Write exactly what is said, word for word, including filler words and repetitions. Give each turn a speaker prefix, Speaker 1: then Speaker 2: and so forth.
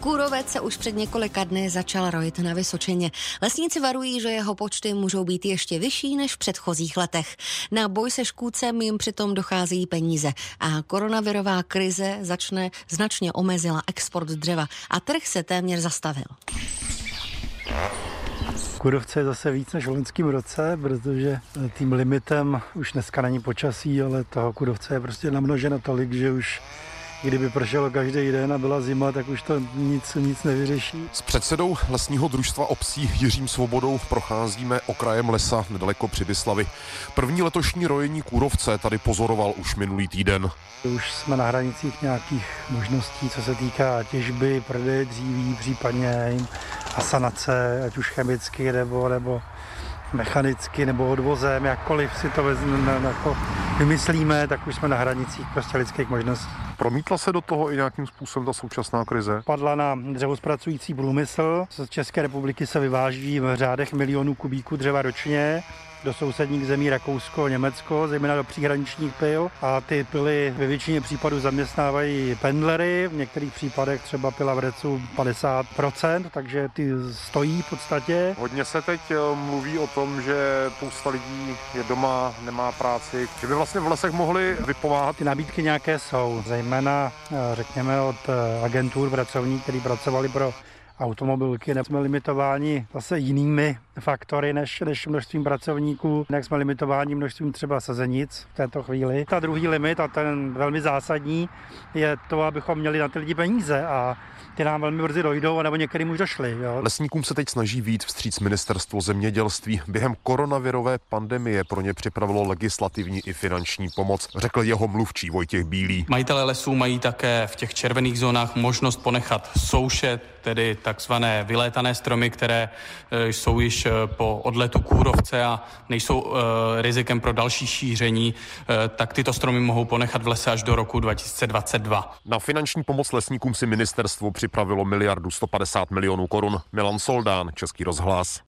Speaker 1: Kůrovec se už před několika dny začal rojit na Vysočině. Lesníci varují, že jeho počty můžou být ještě vyšší než v předchozích letech. Na boj se škůdcem jim přitom docházejí peníze a koronavirová krize začne značně omezila export dřeva a trh se téměř zastavil.
Speaker 2: Kůrovce je zase víc než v loňském roce, protože tím limitem už dneska není počasí, ale toho kůrovce je prostě namnoženo tolik, že už kdyby pršelo každý den a byla zima, tak už to nic, nic nevyřeší.
Speaker 3: S předsedou lesního družstva obcí Jiřím Svobodou procházíme okrajem lesa nedaleko Přibyslavi. První letošní rojení kůrovce tady pozoroval už minulý týden.
Speaker 2: Už jsme na hranicích nějakých možností, co se týká těžby, prodeje dříví, případně asanace, ať už chemicky nebo, nebo mechanicky nebo odvozem, jakkoliv si to vezme, jako vymyslíme, tak už jsme na hranicích prostě lidských možností.
Speaker 3: Promítla se do toho i nějakým způsobem ta současná krize?
Speaker 2: Padla na dřevozpracující průmysl. Z České republiky se vyváží v řádech milionů kubíků dřeva ročně do sousedních zemí Rakousko, Německo, zejména do příhraničních pil. A ty pily ve většině případů zaměstnávají pendlery, v některých případech třeba pila v Recu padesát procent, takže ty stojí v podstatě.
Speaker 3: Hodně se teď mluví o tom, že spousta lidí je doma, nemá práci, že by vlastně v lesech mohli vypomáhat.
Speaker 2: Ty nabídky nějaké jsou, zejména řekněme od agentur pracovníků, kteří pracovali pro automobilky. Jsme limitováni zase jinými faktory než, než množstvím pracovníků. Jak jsme limitováni množstvím třeba sazenic v této chvíli. Ta druhý limit a ten velmi zásadní je to, abychom měli na ty lidi peníze a ty nám velmi brzy dojdou, nebo některým už došli. Jo.
Speaker 3: Lesníkům se teď snaží vyjít vstříc ministerstvo zemědělství. Během koronavirové pandemie pro ně připravilo legislativní i finanční pomoc, řekl jeho mluvčí Vojtěch Bílý.
Speaker 4: Majitelé lesů mají také v těch červených zónách možnost ponechat soušet, tedy takzvané vylétané stromy, které jsou již po odletu kůrovce a nejsou e, rizikem pro další šíření, e, tak tyto stromy mohou ponechat v lese až do roku dva tisíce dvacet dva.
Speaker 3: Na finanční pomoc lesníkům si ministerstvo připravilo miliardu sto padesát milionů korun. Milan Soldán, Český rozhlas.